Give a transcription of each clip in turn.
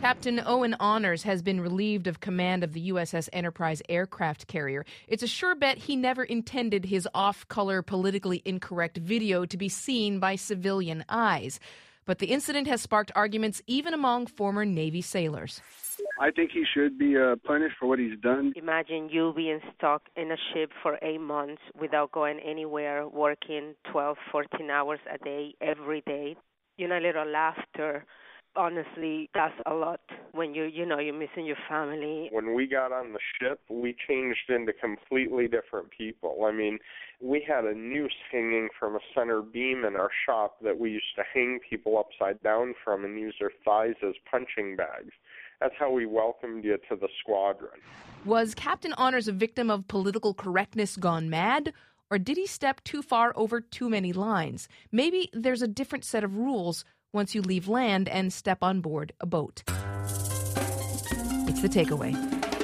Captain Owen Honors has been relieved of command of the USS Enterprise aircraft carrier. It's a sure bet he never intended his off-color, politically incorrect video to be seen by civilian eyes. But the incident has sparked arguments even among former Navy sailors. I think he should be punished for what he's done. Imagine you being stuck in a ship for 8 months without going anywhere, working 12, 14 hours a day, every day. A little laughter. Honestly, that's a lot when you're missing your family. When we got on the ship, we changed into completely different people. I mean, we had a noose hanging from a center beam in our shop that we used to hang people upside down from and use their thighs as punching bags. That's how we welcomed you to the squadron. Was Captain Honors a victim of political correctness gone mad? Or did he step too far over too many lines? Maybe there's a different set of rules once you leave land and step on board a boat. It's The Takeaway.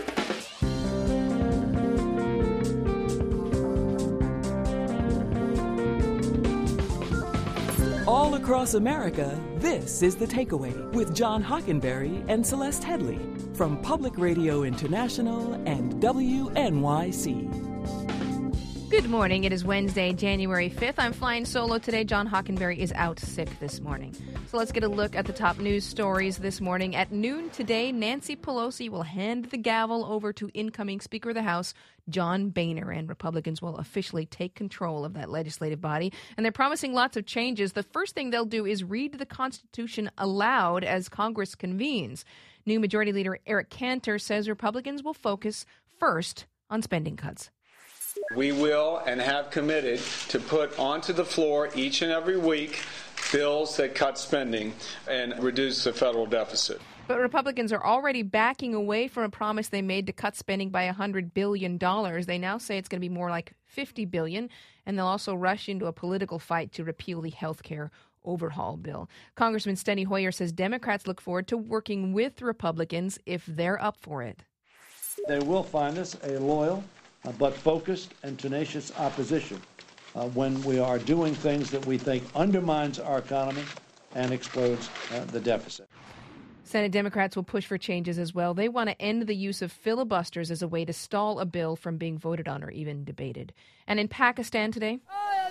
All across America, this is The Takeaway with John Hockenberry and Celeste Headley from Public Radio International and WNYC. Good morning. It is Wednesday, January 5th. I'm flying solo today. John Hockenberry is out sick this morning. So let's get a look at the top news stories this morning. At noon today, Nancy Pelosi will hand the gavel over to incoming Speaker of the House, John Boehner, and Republicans will officially take control of that legislative body. And they're promising lots of changes. The first thing they'll do is read the Constitution aloud as Congress convenes. New Majority Leader Eric Cantor says Republicans will focus first on spending cuts. We will and have committed to put onto the floor each and every week bills that cut spending and reduce the federal deficit. But Republicans are already backing away from a promise they made to cut spending by $100 billion. They now say it's going to be more like $50 billion, and they'll also rush into a political fight to repeal the health care overhaul bill. Congressman Steny Hoyer says Democrats look forward to working with Republicans if they're up for it. They will find us a loyal but focused and tenacious opposition when we are doing things that we think undermines our economy and explodes the deficit. Senate Democrats will push for changes as well. They want to end the use of filibusters as a way to stall a bill from being voted on or even debated. And in Pakistan today,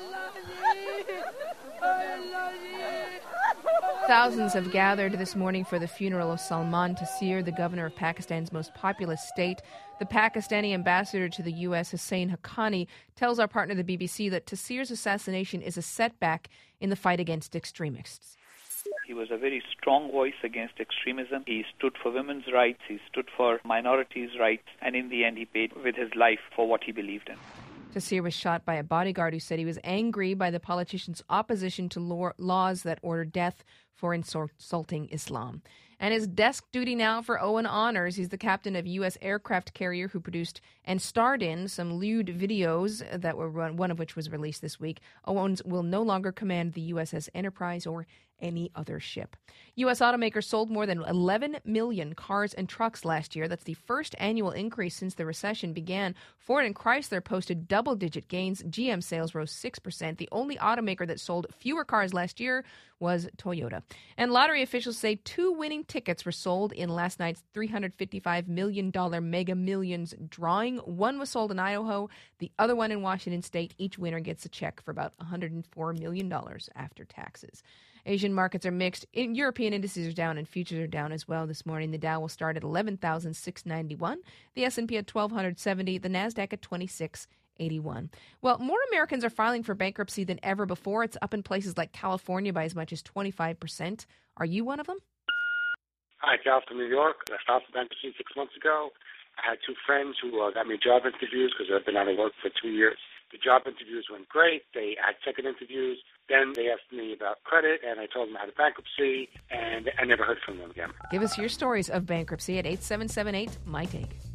thousands have gathered this morning for the funeral of Salman Taseer, the governor of Pakistan's most populous state. The Pakistani ambassador to the U.S., Hussein Haqqani, tells our partner, the BBC, that Taseer's assassination is a setback in the fight against extremists. He was a very strong voice against extremism. He stood for women's rights. He stood for minorities' rights. And in the end, he paid with his life for what he believed in. Taseer was shot by a bodyguard who said he was angry by the politician's opposition to laws that order death for insulting Islam. And his desk duty now for Owen Honors. He's the captain of U.S. aircraft carrier who produced and starred in some lewd videos that were one of which was released this week. Owens will no longer command the USS Enterprise or any other ship. U.S. automakers sold more than 11 million cars and trucks last year. That's the first annual increase since the recession began. Ford and Chrysler posted double-digit gains. GM sales rose 6%. The only automaker that sold fewer cars last year was Toyota. And lottery officials say 2 winning tickets were sold in last night's $355 million Mega Millions drawing. One was sold in Idaho, the other one in Washington State. Each winner gets a check for about $104 million after taxes. Asian markets are mixed. European indices are down and futures are down as well this morning. The Dow will start at 11,691, the S&P at 1,270, the NASDAQ at 2681. Well, more Americans are filing for bankruptcy than ever before. It's up in places like California by as much as 25%. Are you one of them? Hi, Cal from New York. I filed for bankruptcy 6 months ago. I had 2 friends who got me job interviews because I've been out of work for 2 years. The job interviews went great. They had second interviews. Then they asked me about credit, and I told them I had a bankruptcy, and I never heard from them again. Give us your stories of bankruptcy at 8778-MY-TAKE.